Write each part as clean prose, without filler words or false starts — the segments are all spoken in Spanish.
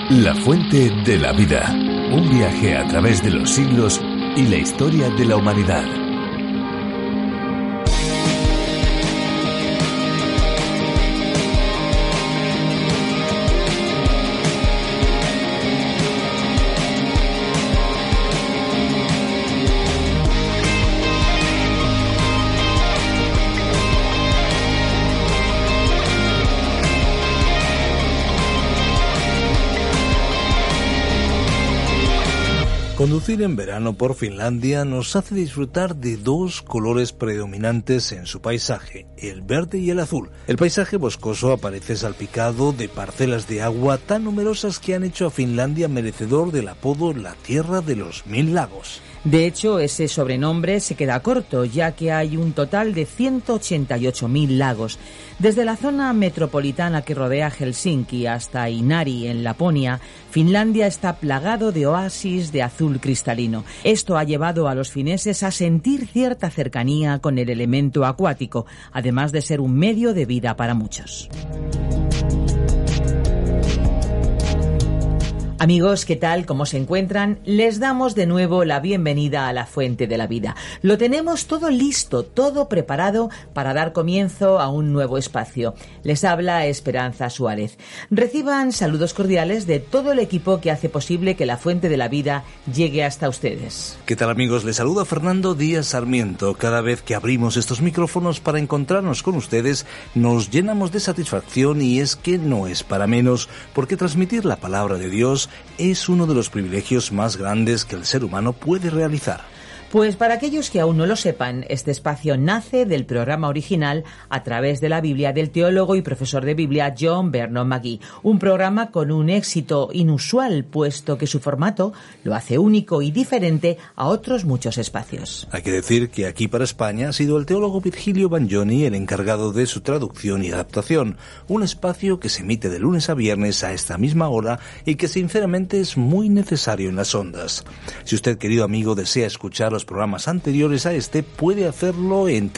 La fuente de la vida. Un viaje a través de los siglos y la historia de la humanidad. Conducir en verano por Finlandia nos hace disfrutar de dos colores predominantes en su paisaje, el verde y el azul. El paisaje boscoso aparece salpicado de parcelas de agua tan numerosas que han hecho a Finlandia merecedor del apodo la Tierra de los 1000 lagos. De hecho, ese sobrenombre se queda corto, ya que hay un total de 188.000 lagos. Desde la zona metropolitana que rodea Helsinki hasta Inari, en Laponia, Finlandia está plagado de oasis de azul cristalino. Esto ha llevado a los fineses a sentir cierta cercanía con el elemento acuático, además de ser un medio de vida para muchos. Amigos, ¿qué tal? ¿Cómo se encuentran? Les damos de nuevo la bienvenida a la Fuente de la Vida. Lo tenemos todo listo, todo preparado para dar comienzo a un nuevo espacio. Les habla Esperanza Suárez. Reciban saludos cordiales de todo el equipo que hace posible que la Fuente de la Vida llegue hasta ustedes. ¿Qué tal, amigos? Les saluda Fernando Díaz Sarmiento. Cada vez que abrimos estos micrófonos para encontrarnos con ustedes, nos llenamos de satisfacción, y es que no es para menos, porque transmitir la palabra de Dios es uno de los privilegios más grandes que el ser humano puede realizar. Pues para aquellos que aún no lo sepan, este espacio nace del programa original A través de la Biblia del teólogo y profesor de Biblia John Vernon McGee. Un programa con un éxito inusual, puesto que su formato lo hace único y diferente a otros muchos espacios. Hay que decir que aquí para España ha sido el teólogo Virgilio Bagnoni el encargado de su traducción y adaptación. Un espacio que se emite de lunes a viernes a esta misma hora y que sinceramente es muy necesario en las ondas. Si usted, querido amigo, desea escuchar los programas anteriores a este, puede hacerlo en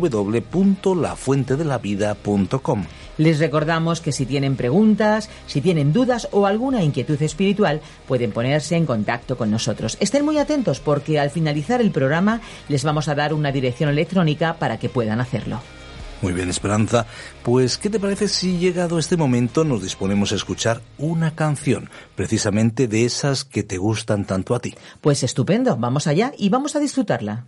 www.lafuentedelavida.com. Les recordamos que si tienen preguntas, si tienen dudas o alguna inquietud espiritual, pueden ponerse en contacto con nosotros. Estén muy atentos, porque al finalizar el programa les vamos a dar una dirección electrónica para que puedan hacerlo. Muy bien, Esperanza. Pues, ¿qué te parece si, llegado este momento, nos disponemos a escuchar una canción, precisamente de esas que te gustan tanto a ti? Pues estupendo, vamos allá y vamos a disfrutarla.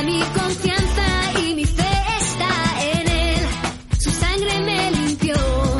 Confianza y mi fe está en él. Su sangre me limpió.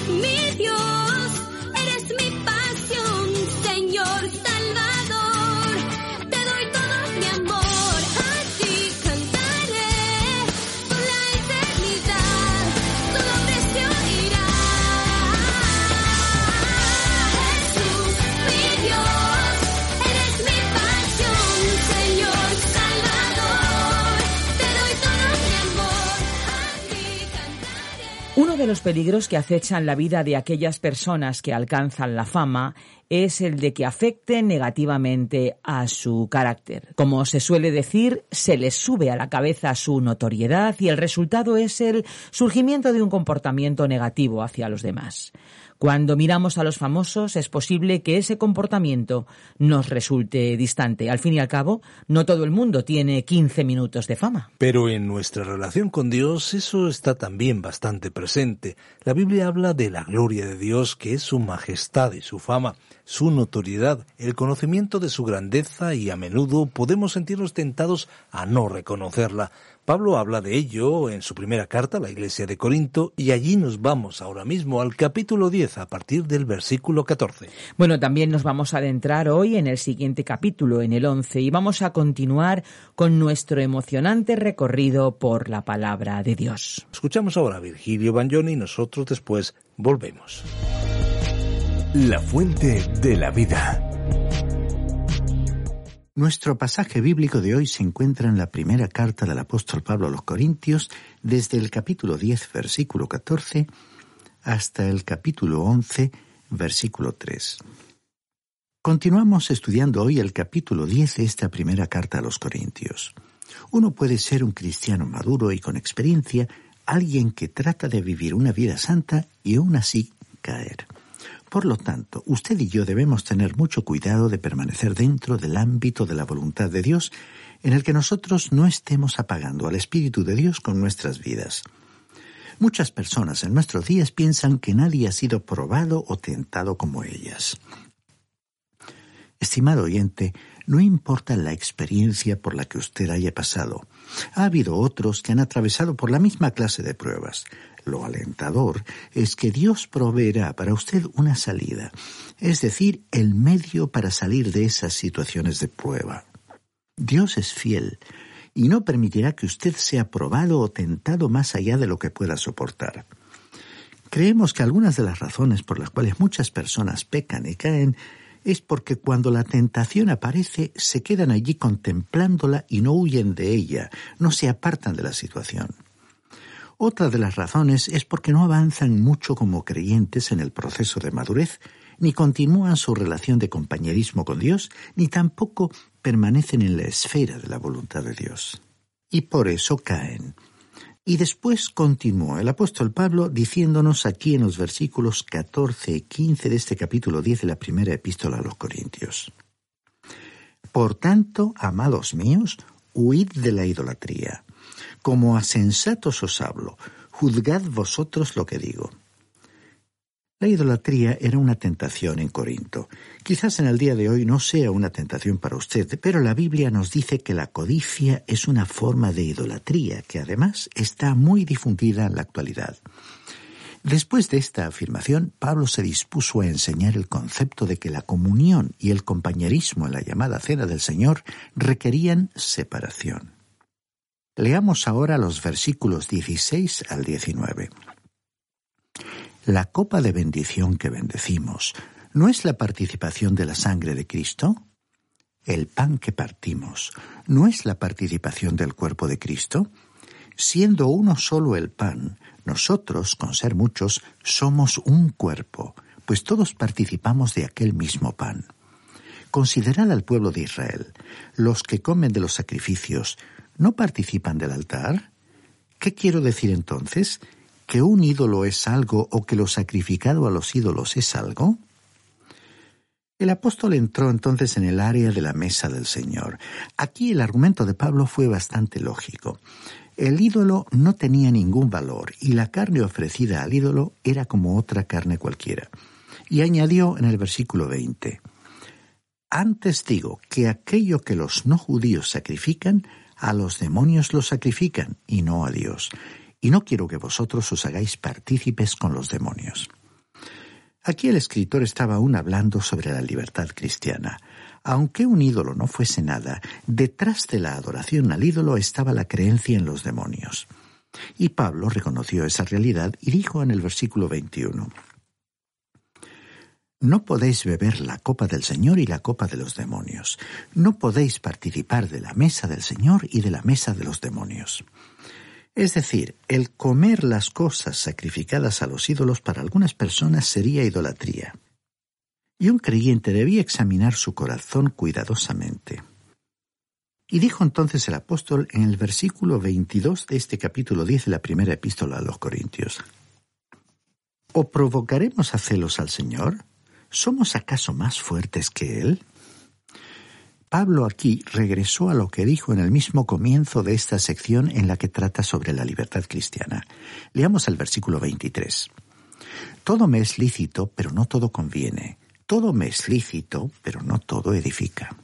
mi Dios, eres mi pasión, Señor Salvador. Te doy todo mi amor, a ti cantaré por la eternidad, todo precio irá. Jesús, mi Dios, eres mi pasión, Señor Salvador. Te doy todo mi amor, a ti cantaré. Uno de los peligros que acechan la vida de aquellas personas que alcanzan la fama es el de que afecten negativamente a su carácter. Como se suele decir, se les sube a la cabeza su notoriedad y el resultado es el surgimiento de un comportamiento negativo hacia los demás. Cuando miramos a los famosos es posible que ese comportamiento nos resulte distante. Al fin y al cabo, no todo el mundo tiene 15 minutos de fama. Pero en nuestra relación con Dios eso está también bastante presente. La Biblia habla de la gloria de Dios, que es su majestad y su fama, su notoriedad, el conocimiento de su grandeza, y a menudo podemos sentirnos tentados a no reconocerla. Pablo habla de ello en su primera carta a la iglesia de Corinto, y allí nos vamos ahora mismo al capítulo 10 a partir del versículo 14. Bueno, también nos vamos a adentrar hoy en el siguiente capítulo, en el 11, y vamos a continuar con nuestro emocionante recorrido por la palabra de Dios. Escuchamos ahora a Virgilio Bagnoni y nosotros después volvemos. La fuente de la vida. Nuestro pasaje bíblico de hoy se encuentra en la primera carta del apóstol Pablo a los Corintios, desde el capítulo 10, versículo 14, hasta el capítulo 11, versículo 3. Continuamos estudiando hoy el capítulo 10 de esta primera carta a los Corintios. Uno puede ser un cristiano maduro y con experiencia, alguien que trata de vivir una vida santa y aún así caer. Por lo tanto, usted y yo debemos tener mucho cuidado de permanecer dentro del ámbito de la voluntad de Dios, en el que nosotros no estemos apagando al Espíritu de Dios con nuestras vidas. Muchas personas en nuestros días piensan que nadie ha sido probado o tentado como ellas. Estimado oyente, no importa la experiencia por la que usted haya pasado. Ha habido otros que han atravesado por la misma clase de pruebas. Lo alentador es que Dios proveerá para usted una salida, es decir, el medio para salir de esas situaciones de prueba. Dios es fiel y no permitirá que usted sea probado o tentado más allá de lo que pueda soportar. Creemos que algunas de las razones por las cuales muchas personas pecan y caen es porque cuando la tentación aparece se quedan allí contemplándola y no huyen de ella, no se apartan de la situación. Otra de las razones es porque no avanzan mucho como creyentes en el proceso de madurez, ni continúan su relación de compañerismo con Dios, ni tampoco permanecen en la esfera de la voluntad de Dios. Y por eso caen. Y después continuó el apóstol Pablo diciéndonos aquí en los versículos 14 y 15 de este capítulo 10 de la primera epístola a los Corintios. Por tanto, amados míos, huid de la idolatría. Como a sensatos os hablo, juzgad vosotros lo que digo. La idolatría era una tentación en Corinto. Quizás en el día de hoy no sea una tentación para usted, pero la Biblia nos dice que la codicia es una forma de idolatría que además está muy difundida en la actualidad. Después de esta afirmación, Pablo se dispuso a enseñar el concepto de que la comunión y el compañerismo en la llamada Cena del Señor requerían separación. Leamos ahora los versículos 16 al 19. La copa de bendición que bendecimos, ¿no es la participación de la sangre de Cristo? El pan que partimos, ¿no es la participación del cuerpo de Cristo? Siendo uno solo el pan, nosotros, con ser muchos, somos un cuerpo, pues todos participamos de aquel mismo pan. Considerad al pueblo de Israel, los que comen de los sacrificios, ¿no participan del altar? ¿Qué quiero decir entonces? ¿Que un ídolo es algo o que lo sacrificado a los ídolos es algo? El apóstol entró entonces en el área de la mesa del Señor. Aquí el argumento de Pablo fue bastante lógico. El ídolo no tenía ningún valor y la carne ofrecida al ídolo era como otra carne cualquiera. Y añadió en el versículo 20, «Antes digo que aquello que los no judíos sacrifican, a los demonios los sacrifican y no a Dios. Y no quiero que vosotros os hagáis partícipes con los demonios». Aquí el escritor estaba aún hablando sobre la libertad cristiana. Aunque un ídolo no fuese nada, detrás de la adoración al ídolo estaba la creencia en los demonios. Y Pablo reconoció esa realidad y dijo en el versículo 21: «No podéis beber la copa del Señor y la copa de los demonios. No podéis participar de la mesa del Señor y de la mesa de los demonios». Es decir, el comer las cosas sacrificadas a los ídolos para algunas personas sería idolatría. Y un creyente debía examinar su corazón cuidadosamente. Y dijo entonces el apóstol en el versículo 22 de este capítulo 10 de la primera epístola a los Corintios: ¿O provocaremos a celos al Señor? ¿Somos acaso más fuertes que Él? Pablo aquí regresó a lo que dijo en el mismo comienzo de esta sección en la que trata sobre la libertad cristiana. Leamos el versículo 23. «Todo me es lícito, pero no todo conviene. Todo me es lícito, pero no todo edifica».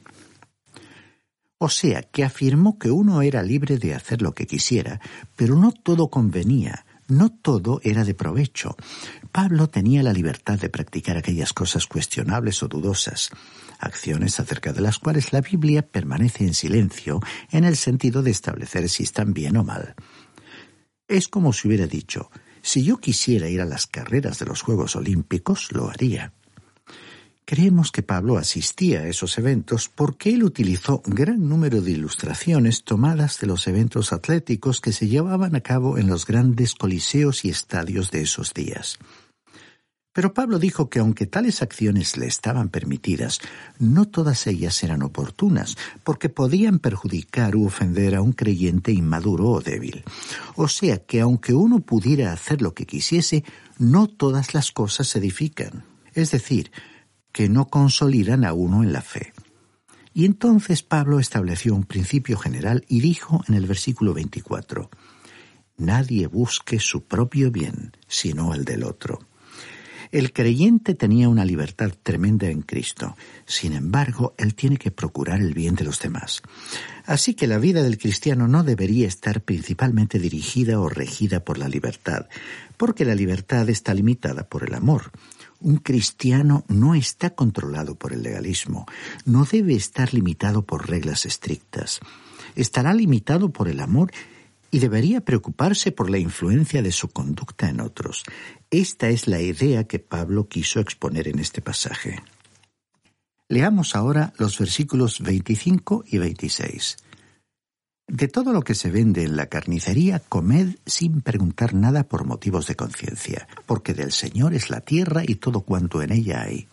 O sea, que afirmó que uno era libre de hacer lo que quisiera, pero no todo convenía, no todo era de provecho. Pablo tenía la libertad de practicar aquellas cosas cuestionables o dudosas, acciones acerca de las cuales la Biblia permanece en silencio en el sentido de establecer si están bien o mal. Es como si hubiera dicho: si yo quisiera ir a las carreras de los Juegos Olímpicos, lo haría. Creemos que Pablo asistía a esos eventos porque él utilizó gran número de ilustraciones tomadas de los eventos atléticos que se llevaban a cabo en los grandes coliseos y estadios de esos días. Pero Pablo dijo que aunque tales acciones le estaban permitidas, no todas ellas eran oportunas, porque podían perjudicar u ofender a un creyente inmaduro o débil. O sea que aunque uno pudiera hacer lo que quisiese, no todas las cosas edifican. Es decir, que no consolidan a uno en la fe. Y entonces Pablo estableció un principio general y dijo en el versículo 24: «Nadie busque su propio bien, sino el del otro». El creyente tenía una libertad tremenda en Cristo. Sin embargo, él tiene que procurar el bien de los demás. Así que la vida del cristiano no debería estar principalmente dirigida o regida por la libertad, porque la libertad está limitada por el amor. Un cristiano no está controlado por el legalismo, no debe estar limitado por reglas estrictas. Estará limitado por el amor y debería preocuparse por la influencia de su conducta en otros. Esta es la idea que Pablo quiso exponer en este pasaje. Leamos ahora los versículos 25 y 26. «De todo lo que se vende en la carnicería, comed sin preguntar nada por motivos de conciencia, porque del Señor es la tierra y todo cuanto en ella hay».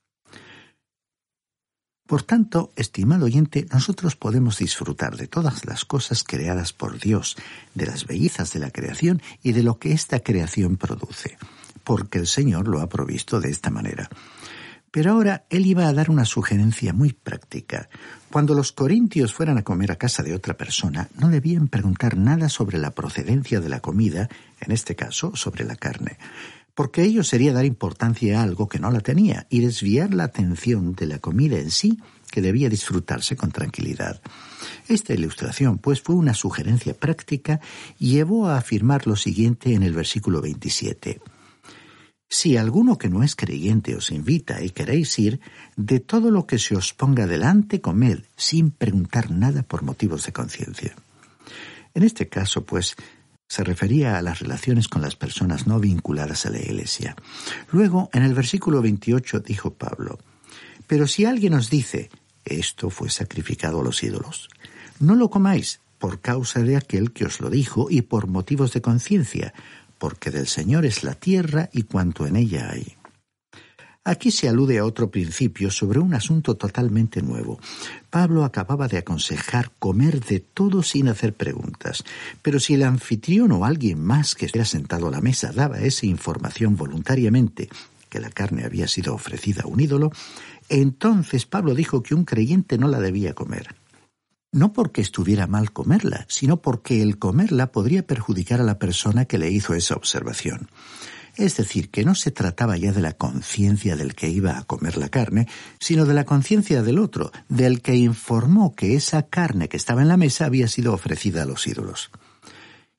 Por tanto, estimado oyente, nosotros podemos disfrutar de todas las cosas creadas por Dios, de las bellezas de la creación y de lo que esta creación produce, porque el Señor lo ha provisto de esta manera. Pero ahora él iba a dar una sugerencia muy práctica. Cuando los corintios fueran a comer a casa de otra persona, no debían preguntar nada sobre la procedencia de la comida, en este caso sobre la carne, porque ello sería dar importancia a algo que no la tenía y desviar la atención de la comida en sí, que debía disfrutarse con tranquilidad. Esta ilustración, pues, fue una sugerencia práctica y llevó a afirmar lo siguiente en el versículo 27. «Si alguno que no es creyente os invita y queréis ir, de todo lo que se os ponga delante comed, sin preguntar nada por motivos de conciencia». En este caso, pues, se refería a las relaciones con las personas no vinculadas a la Iglesia. Luego, en el versículo 28, dijo Pablo: «Pero si alguien os dice, esto fue sacrificado a los ídolos, no lo comáis por causa de aquel que os lo dijo y por motivos de conciencia, porque del Señor es la tierra y cuanto en ella hay». Aquí se alude a otro principio sobre un asunto totalmente nuevo. Pablo acababa de aconsejar comer de todo sin hacer preguntas, pero si el anfitrión o alguien más que estuviera sentado a la mesa daba esa información voluntariamente, que la carne había sido ofrecida a un ídolo, entonces Pablo dijo que un creyente no la debía comer. No porque estuviera mal comerla, sino porque el comerla podría perjudicar a la persona que le hizo esa observación. Es decir, que no se trataba ya de la conciencia del que iba a comer la carne, sino de la conciencia del otro, del que informó que esa carne que estaba en la mesa había sido ofrecida a los ídolos.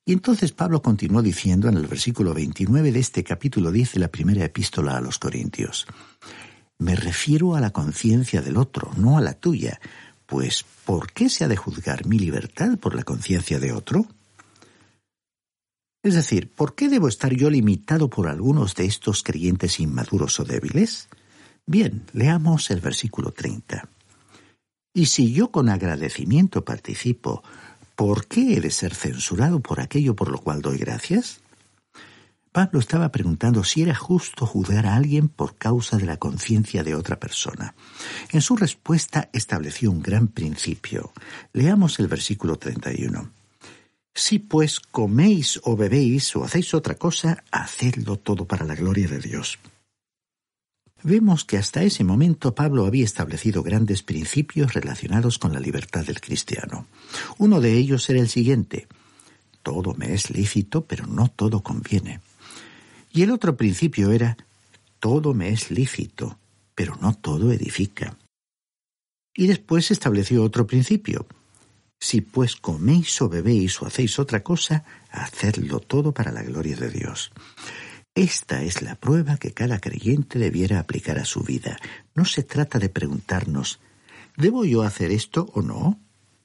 Y entonces Pablo continuó diciendo en el versículo 29 de este capítulo 10 de la primera epístola a los Corintios: me refiero a la conciencia del otro, no a la tuya, pues ¿por qué se ha de juzgar mi libertad por la conciencia de otro? Es decir, ¿por qué debo estar yo limitado por algunos de estos creyentes inmaduros o débiles? Bien, leamos el versículo 30. Y si yo con agradecimiento participo, ¿por qué he de ser censurado por aquello por lo cual doy gracias? Pablo estaba preguntando si era justo juzgar a alguien por causa de la conciencia de otra persona. En su respuesta estableció un gran principio. Leamos el versículo 31. Si pues coméis o bebéis o hacéis otra cosa, hacedlo todo para la gloria de Dios. Vemos que hasta ese momento Pablo había establecido grandes principios relacionados con la libertad del cristiano. Uno de ellos era el siguiente: todo me es lícito, pero no todo conviene. Y el otro principio era: todo me es lícito, pero no todo edifica. Y después estableció otro principio: si pues coméis o bebéis o hacéis otra cosa, hacedlo todo para la gloria de Dios. Esta es la prueba que cada creyente debiera aplicar a su vida. No se trata de preguntarnos: ¿debo yo hacer esto o no?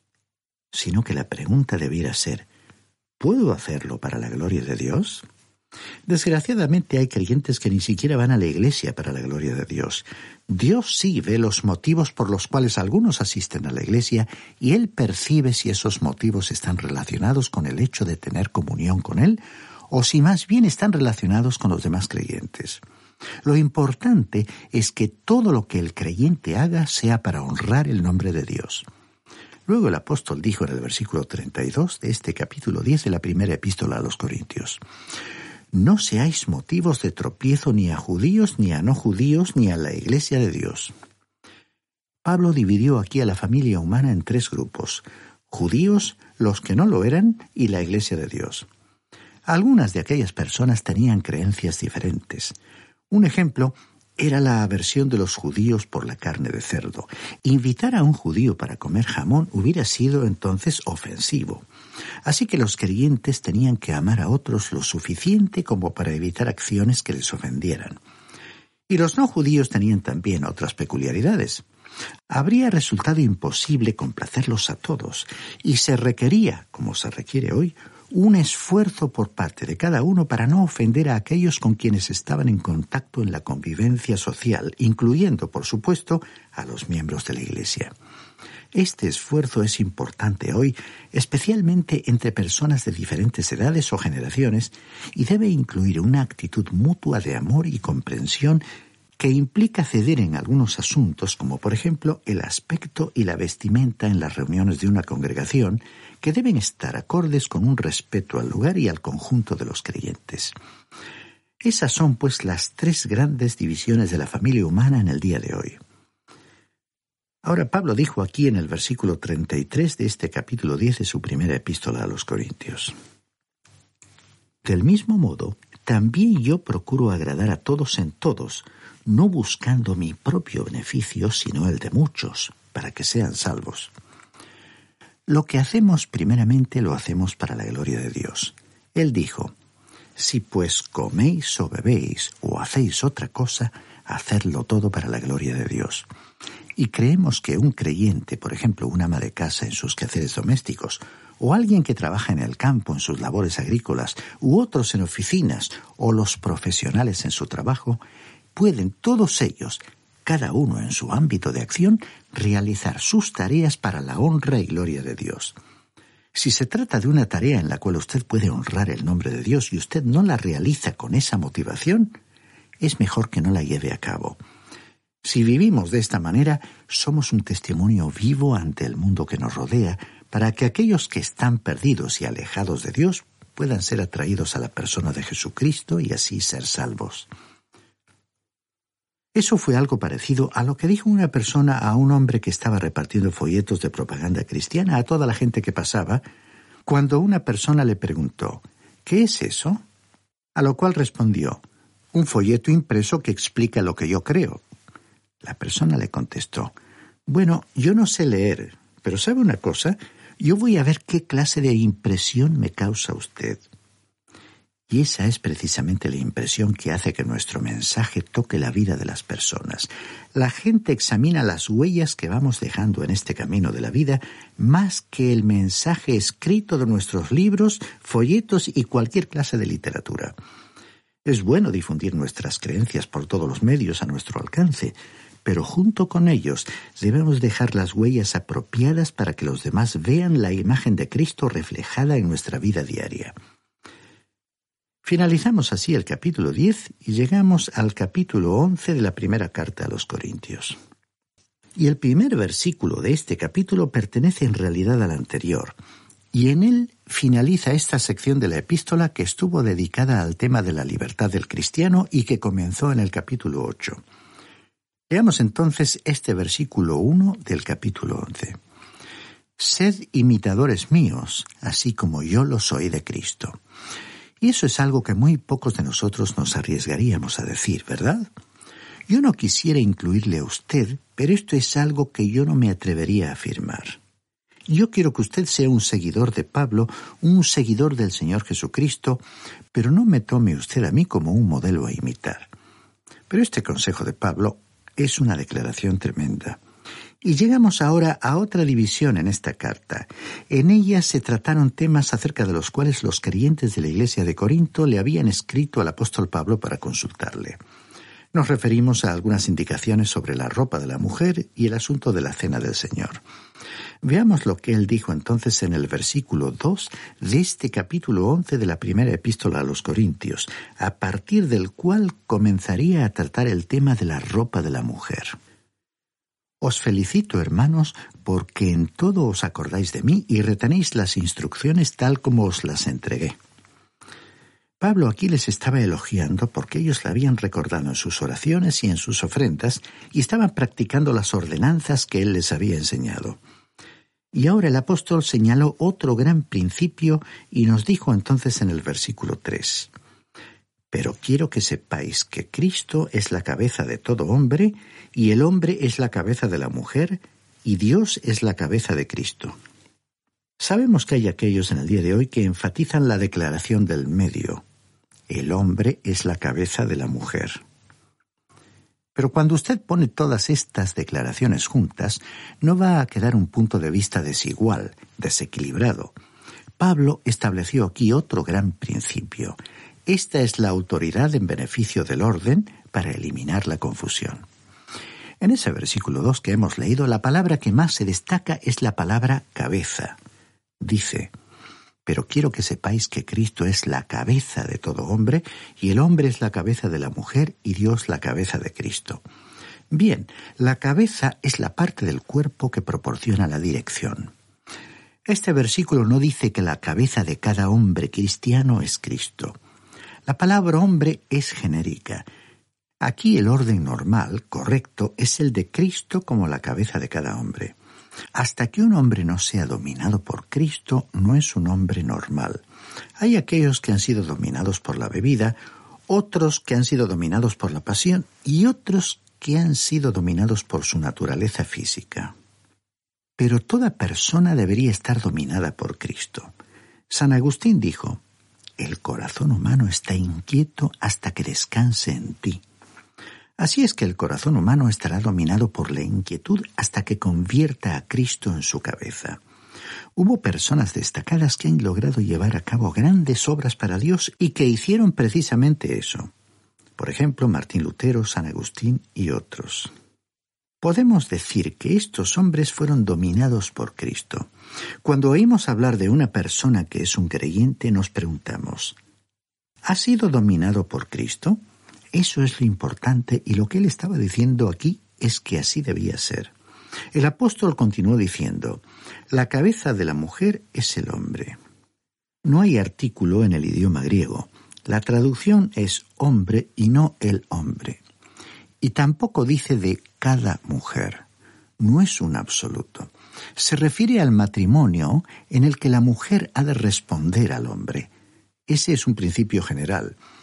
Sino que la pregunta debiera ser: ¿puedo hacerlo para la gloria de Dios? Desgraciadamente hay creyentes que ni siquiera van a la iglesia para la gloria de Dios. Dios sí ve los motivos por los cuales algunos asisten a la iglesia y Él percibe si esos motivos están relacionados con el hecho de tener comunión con Él o si más bien están relacionados con los demás creyentes. Lo importante es que todo lo que el creyente haga sea para honrar el nombre de Dios. Luego el apóstol dijo en el versículo 32 de este capítulo 10 de la primera epístola a los Corintios: no seáis motivos de tropiezo ni a judíos, ni a no judíos, ni a la iglesia de Dios. Pablo dividió aquí a la familia humana en tres grupos: judíos, los que no lo eran, y la iglesia de Dios. Algunas de aquellas personas tenían creencias diferentes. Un ejemplo era la aversión de los judíos por la carne de cerdo. Invitar a un judío para comer jamón hubiera sido entonces ofensivo. Así que los creyentes tenían que amar a otros lo suficiente como para evitar acciones que les ofendieran. Y los no judíos tenían también otras peculiaridades. Habría resultado imposible complacerlos a todos, y se requería, como se requiere hoy, un esfuerzo por parte de cada uno para no ofender a aquellos con quienes estaban en contacto en la convivencia social, incluyendo, por supuesto, a los miembros de la Iglesia. Este esfuerzo es importante hoy, especialmente entre personas de diferentes edades o generaciones, y debe incluir una actitud mutua de amor y comprensión que implica ceder en algunos asuntos, como por ejemplo el aspecto y la vestimenta en las reuniones de una congregación, que deben estar acordes con un respeto al lugar y al conjunto de los creyentes. Esas son, pues, las tres grandes divisiones de la familia humana en el día de hoy. Ahora Pablo dijo aquí en el versículo 33 de este capítulo 10 de su primera epístola a los Corintios: del mismo modo, también yo procuro agradar a todos en todos, no buscando mi propio beneficio, sino el de muchos, para que sean salvos. Lo que hacemos primeramente lo hacemos para la gloria de Dios. Él dijo: si pues coméis o bebéis o hacéis otra cosa, hacedlo todo para la gloria de Dios. Y creemos que un creyente, por ejemplo, un ama de casa en sus quehaceres domésticos, o alguien que trabaja en el campo en sus labores agrícolas, u otros en oficinas, o los profesionales en su trabajo, pueden todos ellos, cada uno en su ámbito de acción, realizar sus tareas para la honra y gloria de Dios. Si se trata de una tarea en la cual usted puede honrar el nombre de Dios y usted no la realiza con esa motivación, es mejor que no la lleve a cabo. Si vivimos de esta manera, somos un testimonio vivo ante el mundo que nos rodea, para que aquellos que están perdidos y alejados de Dios puedan ser atraídos a la persona de Jesucristo y así ser salvos. Eso fue algo parecido a lo que dijo una persona a un hombre que estaba repartiendo folletos de propaganda cristiana a toda la gente que pasaba, cuando una persona le preguntó: ¿qué es eso? A lo cual respondió: un folleto impreso que explica lo que yo creo. La persona le contestó: bueno, yo no sé leer, pero ¿sabe una cosa? Yo voy a ver qué clase de impresión me causa usted. Y esa es precisamente la impresión que hace que nuestro mensaje toque la vida de las personas. La gente examina las huellas que vamos dejando en este camino de la vida más que el mensaje escrito de nuestros libros, folletos y cualquier clase de literatura. Es bueno difundir nuestras creencias por todos los medios a nuestro alcance, pero junto con ellos debemos dejar las huellas apropiadas para que los demás vean la imagen de Cristo reflejada en nuestra vida diaria. Finalizamos así el capítulo 10 y llegamos al capítulo 11 de la primera carta a los Corintios. Y el primer versículo de este capítulo pertenece en realidad al anterior, y en él finaliza esta sección de la epístola que estuvo dedicada al tema de la libertad del cristiano y que comenzó en el capítulo 8. Leamos entonces este versículo 1 del capítulo 11. Sed imitadores míos, así como yo lo soy de Cristo. Y eso es algo que muy pocos de nosotros nos arriesgaríamos a decir, ¿verdad? Yo no quisiera incluirle a usted, pero esto es algo que yo no me atrevería a afirmar. Yo quiero que usted sea un seguidor de Pablo, un seguidor del Señor Jesucristo, pero no me tome usted a mí como un modelo a imitar. Pero este consejo de Pablo es una declaración tremenda. Y llegamos ahora a otra división en esta carta. En ella se trataron temas acerca de los cuales los creyentes de la iglesia de Corinto le habían escrito al apóstol Pablo para consultarle. Nos referimos a algunas indicaciones sobre la ropa de la mujer y el asunto de la cena del Señor. Veamos lo que él dijo entonces en el versículo 2 de este capítulo 11 de la primera epístola a los Corintios, a partir del cual comenzaría a tratar el tema de la ropa de la mujer. Os felicito, hermanos, porque en todo os acordáis de mí y retenéis las instrucciones tal como os las entregué. Pablo aquí les estaba elogiando porque ellos la habían recordado en sus oraciones y en sus ofrendas y estaban practicando las ordenanzas que él les había enseñado. Y ahora el apóstol señaló otro gran principio y nos dijo entonces en el versículo 3: Pero quiero que sepáis que Cristo es la cabeza de todo hombre, y el hombre es la cabeza de la mujer, y Dios es la cabeza de Cristo. Sabemos que hay aquellos en el día de hoy que enfatizan la declaración del medio. El hombre es la cabeza de la mujer. Pero cuando usted pone todas estas declaraciones juntas, no va a quedar un punto de vista desigual, desequilibrado. Pablo estableció aquí otro gran principio. Esta es la autoridad en beneficio del orden para eliminar la confusión. En ese versículo 2 que hemos leído, la palabra que más se destaca es la palabra cabeza. Dice: Pero quiero que sepáis que Cristo es la cabeza de todo hombre, y el hombre es la cabeza de la mujer, y Dios la cabeza de Cristo. Bien, la cabeza es la parte del cuerpo que proporciona la dirección. Este versículo no dice que la cabeza de cada hombre cristiano es Cristo. La palabra hombre es genérica. Aquí el orden normal, correcto, es el de Cristo como la cabeza de cada hombre. Hasta que un hombre no sea dominado por Cristo, no es un hombre normal. Hay aquellos que han sido dominados por la bebida, otros que han sido dominados por la pasión y otros que han sido dominados por su naturaleza física. Pero toda persona debería estar dominada por Cristo. San Agustín dijo: El corazón humano está inquieto hasta que descanse en ti. Así es que el corazón humano estará dominado por la inquietud hasta que convierta a Cristo en su cabeza. Hubo personas destacadas que han logrado llevar a cabo grandes obras para Dios y que hicieron precisamente eso. Por ejemplo, Martín Lutero, San Agustín y otros. Podemos decir que estos hombres fueron dominados por Cristo. Cuando oímos hablar de una persona que es un creyente, nos preguntamos: ¿ha sido dominado por Cristo? Eso es lo importante, y lo que él estaba diciendo aquí es que así debía ser. El apóstol continuó diciendo: la cabeza de la mujer es el hombre. No hay artículo en el idioma griego. La traducción es hombre y no el hombre. Y tampoco dice de cada mujer. No es un absoluto. Se refiere al matrimonio en el que la mujer ha de responder al hombre. Ese es un principio general.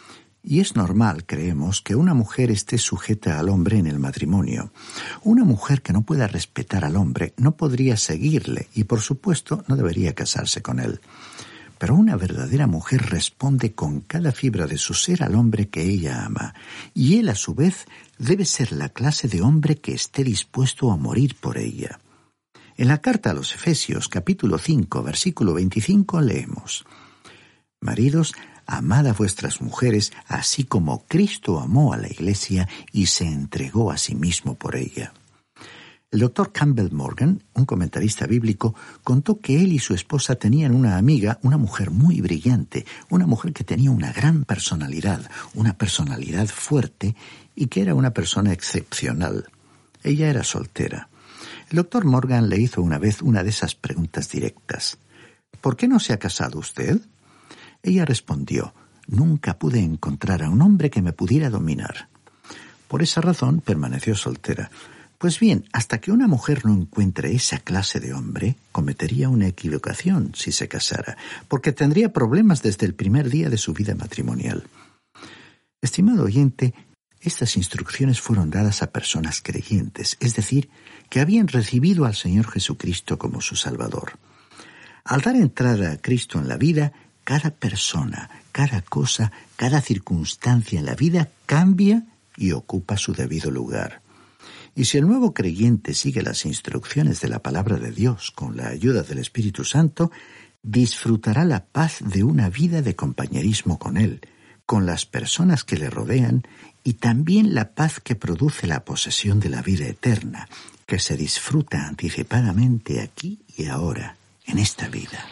Y es normal, creemos, que una mujer esté sujeta al hombre en el matrimonio. Una mujer que no pueda respetar al hombre no podría seguirle y, por supuesto, no debería casarse con él. Pero una verdadera mujer responde con cada fibra de su ser al hombre que ella ama, y él, a su vez, debe ser la clase de hombre que esté dispuesto a morir por ella. En la carta a los Efesios, capítulo 5, versículo 25, leemos: Maridos, amad a vuestras mujeres, así como Cristo amó a la Iglesia y se entregó a sí mismo por ella. El doctor Campbell Morgan, un comentarista bíblico, contó que él y su esposa tenían una amiga, una mujer muy brillante, una mujer que tenía una gran personalidad, una personalidad fuerte y que era una persona excepcional. Ella era soltera. El doctor Morgan le hizo una vez una de esas preguntas directas. ¿Por qué no se ha casado usted? Ella respondió: nunca pude encontrar a un hombre que me pudiera dominar. Por esa razón permaneció soltera. Pues bien, hasta que una mujer no encuentre esa clase de hombre, cometería una equivocación si se casara, porque tendría problemas desde el primer día de su vida matrimonial. Estimado oyente, estas instrucciones fueron dadas a personas creyentes, es decir, que habían recibido al Señor Jesucristo como su Salvador. Al dar entrada a Cristo en la vida, cada persona, cada cosa, cada circunstancia en la vida cambia y ocupa su debido lugar. Y si el nuevo creyente sigue las instrucciones de la palabra de Dios con la ayuda del Espíritu Santo, disfrutará la paz de una vida de compañerismo con Él, con las personas que le rodean, y también la paz que produce la posesión de la vida eterna, que se disfruta anticipadamente aquí y ahora, en esta vida.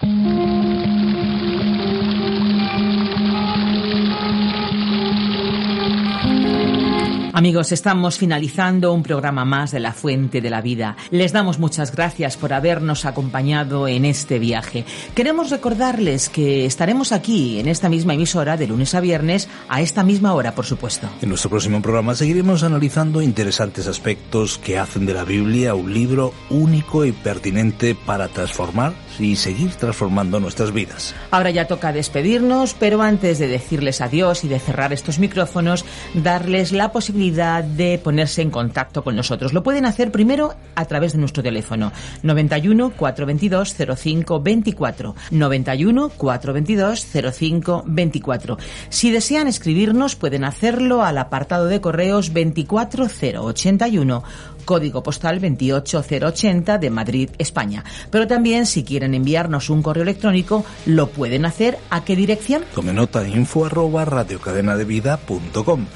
Amigos, estamos finalizando un programa más de La Fuente de la Vida. Les damos muchas gracias por habernos acompañado en este viaje. Queremos recordarles que estaremos aquí, en esta misma emisora, de lunes a viernes, a esta misma hora, por supuesto. En nuestro próximo programa seguiremos analizando interesantes aspectos que hacen de la Biblia un libro único y pertinente para transformar y seguir transformando nuestras vidas. Ahora ya toca despedirnos, pero antes de decirles adiós y de cerrar estos micrófonos, darles la posibilidad de ponerse en contacto con nosotros. Lo pueden hacer primero a través de nuestro teléfono 91 422 05 24 91 422 05 24. Si desean escribirnos, pueden hacerlo al apartado de correos 24081, código postal 28080 de Madrid, España. Pero también, si quieren enviarnos un correo electrónico, lo pueden hacer. ¿A qué dirección? Tome nota: info@radiocadenadevida.com,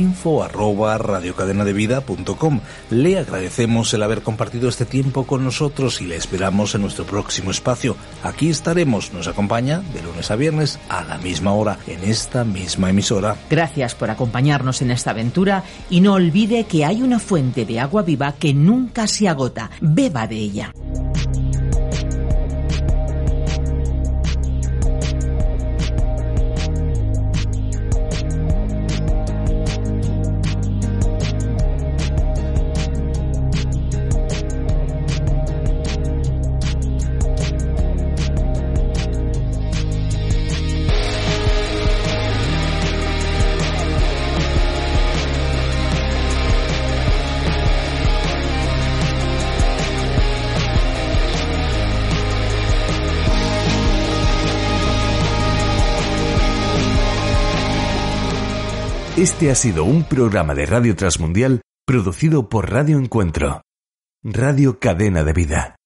info@radiocadenadevida.com. Le agradecemos el haber compartido este tiempo con nosotros y le esperamos en nuestro próximo espacio. Aquí estaremos, nos acompaña de lunes a viernes a la misma hora, en esta misma emisora. Gracias por acompañarnos en esta aventura y no olvide que hay una fuente de agua viva que nunca se agota. Beba de ella. Este ha sido un programa de Radio Transmundial producido por Radio Encuentro, Radio Cadena de Vida.